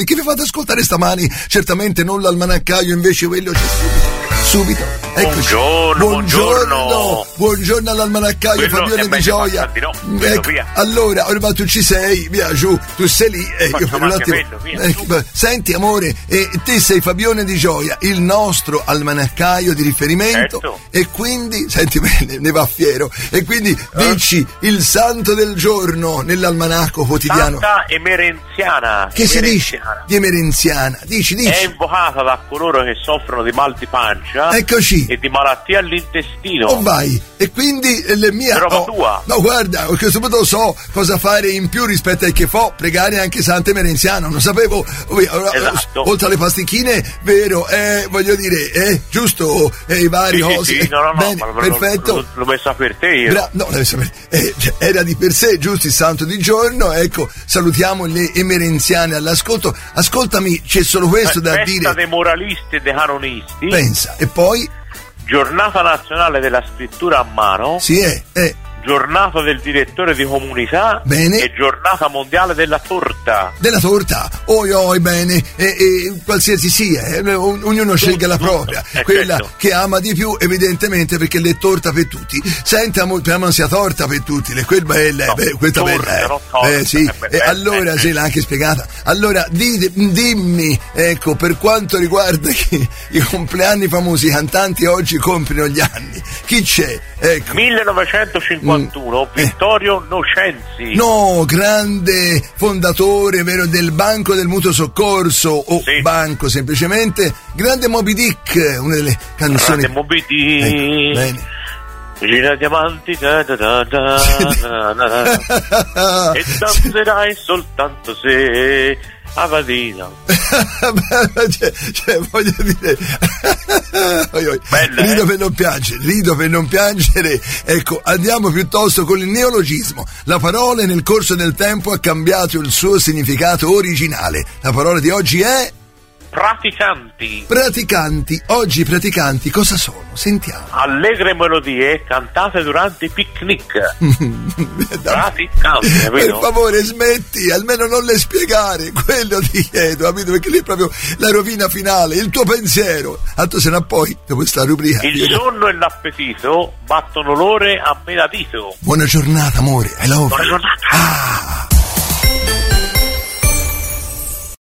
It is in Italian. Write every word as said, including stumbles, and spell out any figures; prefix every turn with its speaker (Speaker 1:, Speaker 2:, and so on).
Speaker 1: E che vi fate ascoltare stamani? Certamente non l'almanaccaio, invece quello c'è subito. Subito, eccoci.
Speaker 2: Buongiorno,
Speaker 1: buongiorno,
Speaker 2: buongiorno,
Speaker 1: buongiorno all'almanaccaio
Speaker 2: quello
Speaker 1: Fabione Di Gioia.
Speaker 2: No,
Speaker 1: ecco,
Speaker 2: via.
Speaker 1: allora, ma tu ci sei, via giù, tu sei lì. Eh, io per un attimo.
Speaker 2: Quello, via,
Speaker 1: ecco, senti, amore, eh, te sei Fabione Di Gioia, il nostro almanaccaio di riferimento.
Speaker 2: Certo.
Speaker 1: E quindi, senti, ne, ne va fiero. E quindi
Speaker 2: eh?
Speaker 1: dici il santo del giorno nell'almanacco quotidiano.
Speaker 2: Santa Emerenziana.
Speaker 1: Che si dice di Emerenziana? Dici, dici.
Speaker 2: È invocata da coloro che soffrono di mal di pancia.
Speaker 1: Eccoci.
Speaker 2: E di malattie all'intestino.
Speaker 1: Oh vai, e quindi le mie
Speaker 2: roba
Speaker 1: oh,
Speaker 2: tua.
Speaker 1: No, guarda, a questo punto so cosa fare in più rispetto ai che fo, pregare anche Santa Emerenziana. Non sapevo,
Speaker 2: esatto.
Speaker 1: Oltre alle pasticchine, vero, eh, voglio dire, eh, giusto, eh, i vari
Speaker 2: sì,
Speaker 1: cose.
Speaker 2: Sì, sì, no, no, no,
Speaker 1: bene,
Speaker 2: ma
Speaker 1: perfetto.
Speaker 2: L'ho, l'ho messo per te io.
Speaker 1: Bra- no, l'hai sapere. Eh, cioè, era di per sé, giusto, il santo di giorno. Ecco, salutiamo le emerenziane all'ascolto. Ascoltami, c'è solo questo
Speaker 2: eh,
Speaker 1: da
Speaker 2: festa
Speaker 1: dire.
Speaker 2: dei moralisti e dei canonisti.
Speaker 1: Pensa, e poi?
Speaker 2: Giornata nazionale della scrittura a mano.
Speaker 1: Sì, è, è.
Speaker 2: Giornata del direttore di comunità.
Speaker 1: Bene.
Speaker 2: E giornata mondiale della torta.
Speaker 1: Della torta, oi oi, bene, e, e qualsiasi sia, eh, ognuno scelga la propria,
Speaker 2: eh,
Speaker 1: quella
Speaker 2: certo.
Speaker 1: che ama di più, evidentemente, perché le torta per tutti. Senta, speriamo non sia torta per tutti, le quel bella,
Speaker 2: no,
Speaker 1: beh, questa
Speaker 2: torta,
Speaker 1: bella, eh.
Speaker 2: no, torta,
Speaker 1: eh sì,
Speaker 2: eh, beh,
Speaker 1: e allora
Speaker 2: eh,
Speaker 1: se
Speaker 2: eh.
Speaker 1: l'ha anche spiegata. Allora di, dimmi, ecco, per quanto riguarda chi, i compleanni famosi, i cantanti oggi compiono gli anni, chi c'è? Ecco.
Speaker 2: millenovecentocinquantuno,
Speaker 1: Mm.
Speaker 2: Vittorio Nocenzi.
Speaker 1: No, grande fondatore, vero, del Banco del Mutuo Soccorso, o
Speaker 2: sì.
Speaker 1: Banco semplicemente, grande Moby Dick, una delle canzoni.
Speaker 2: Grande Moby Dick.
Speaker 1: Ecco, bene.
Speaker 2: Gira diamanti da da da da da da. E danzerai soltanto se Avadina.
Speaker 1: cioè, cioè, voglio dire
Speaker 2: Bella,
Speaker 1: rido
Speaker 2: eh?
Speaker 1: per non piangere, rido per non piangere. Ecco, andiamo piuttosto con il neologismo. La parola nel corso del tempo ha cambiato il suo significato originale. La parola di oggi è
Speaker 2: praticanti.
Speaker 1: Praticanti. Oggi i praticanti cosa sono? Sentiamo.
Speaker 2: Allegre melodie cantate durante i picnic. Praticanti,
Speaker 1: per favore smetti, almeno non le spiegare, quello ti chiedo, capito? Perché lì è proprio la rovina finale, il tuo pensiero. Altro se no poi, dopo questa rubrica.
Speaker 2: Il sonno e l'appetito battono l'ore a menadito.
Speaker 1: Buona giornata, amore, I love you.
Speaker 2: Buona giornata.
Speaker 1: Ah.